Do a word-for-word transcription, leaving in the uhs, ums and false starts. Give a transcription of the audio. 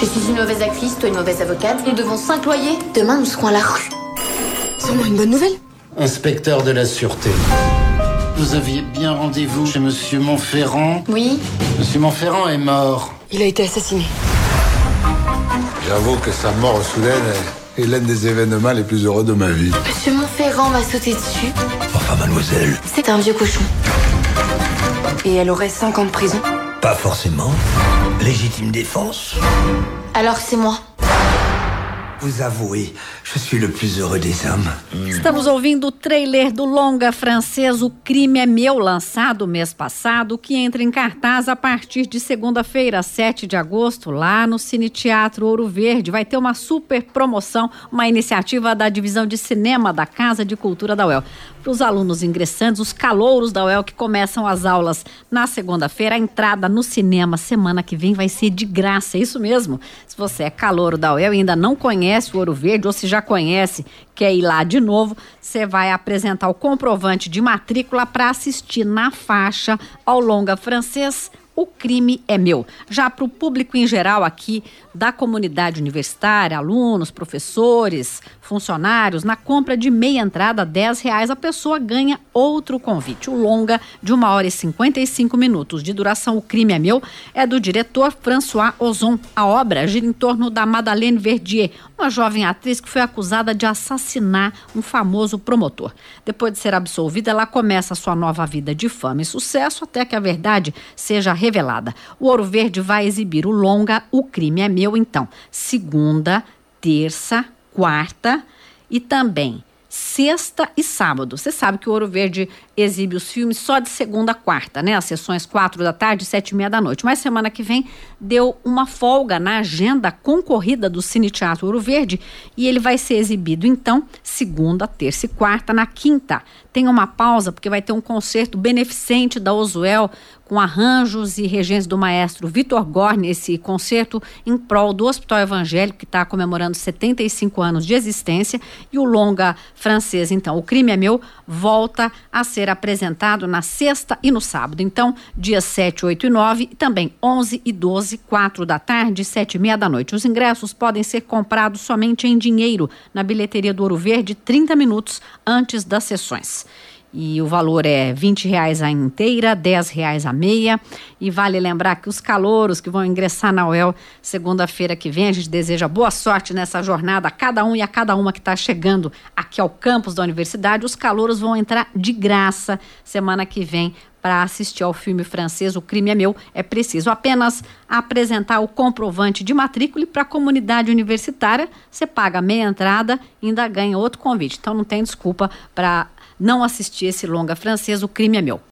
Je suis une mauvaise actrice, toi une mauvaise avocate. Nous devons cinq loyers. Demain, nous serons à la rue. C'est moi une bonne nouvelle. Inspecteur de la Sûreté. Vous aviez bien rendez-vous chez Monsieur Montferrand? Oui. Monsieur Montferrand est mort. Il a été assassiné. J'avoue que sa mort soudaine est l'un des événements les plus heureux de ma vie. Monsieur Montferrand m'a sauté dessus. Enfin, mademoiselle. C'est un vieux cochon. Et elle aurait cinq ans de prison. Pas forcément. Légitime défense. Alors c'est moi. Vous avouez, je suis le plus heureux des hommes. Estamos ouvindo o trailer do longa francês O Crime é Meu, lançado mês passado, que entra em cartaz a partir de segunda-feira, sete de agosto, lá no Cine Teatro Ouro Verde. Vai ter uma super promoção, uma iniciativa da Divisão de Cinema da Casa de Cultura da U E L. Para os alunos ingressantes, os calouros da U E L que começam as aulas na segunda-feira, a entrada no cinema semana que vem vai ser de graça, é isso mesmo. Se você é calouro da U E L e ainda não conhece o Ouro Verde, ou se já conhece, quer ir lá de novo, você vai apresentar o comprovante de matrícula para assistir na faixa ao longa francês O Crime é Meu. Já para o público em geral aqui da comunidade universitária, alunos, professores, funcionários, na compra de meia entrada, dez reais, a pessoa ganha outro convite. O longa, de uma hora e cinquenta e cinco minutos de duração, O Crime é Meu, é do diretor François Ozon. A obra gira em torno da Madeleine Verdier, uma jovem atriz que foi acusada de assassinar um famoso promotor. Depois de ser absolvida, ela começa a sua nova vida de fama e sucesso até que a verdade seja revelada. O Ouro Verde vai exibir o longa O Crime é Meu, então, segunda, terça, quarta e também sexta e sábado. Você sabe que o Ouro Verde exibe os filmes só de segunda a quarta, né? As sessões quatro da tarde e sete e meia da noite. Mas semana que vem deu uma folga na agenda concorrida do Cine Teatro Ouro Verde e ele vai ser exibido, então, segunda, terça e quarta. Na quinta tem uma pausa porque vai ter um concerto beneficente da Ozuel com arranjos e regência do maestro Vitor Gorni, esse concerto em prol do Hospital Evangélico, que está comemorando setenta e cinco anos de existência, e o longa francês, então, O Crime é Meu, volta a ser apresentado na sexta e no sábado. Então, dias sete, oito e nove, e também onze e doze, quatro da tarde e sete e meia da noite. Os ingressos podem ser comprados somente em dinheiro na bilheteria do Ouro Verde, trinta minutos antes das sessões. E o valor é vinte reais a inteira, dez reais a meia. E vale lembrar que os calouros que vão ingressar na U E L segunda-feira que vem, a gente deseja boa sorte nessa jornada a cada um e a cada uma que está chegando aqui ao campus da universidade. Os calouros vão entrar de graça semana que vem para assistir ao filme francês O Crime é Meu. É preciso apenas apresentar o comprovante de matrícula e para a comunidade universitária você paga meia entrada e ainda ganha outro convite. Então não tem desculpa para não assistir esse longa francês O Crime é Meu.